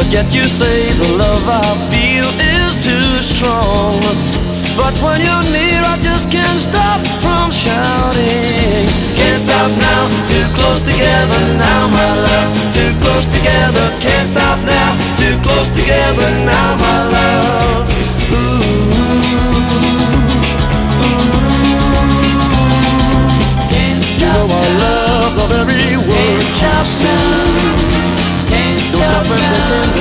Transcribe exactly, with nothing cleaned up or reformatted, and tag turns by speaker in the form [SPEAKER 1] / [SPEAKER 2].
[SPEAKER 1] Yet you say the love I feel is too strong. But when you're near, I just can't stop from shouting. Can't stop now, too close together now, my love. Too close together, can't stop now. Too close together now,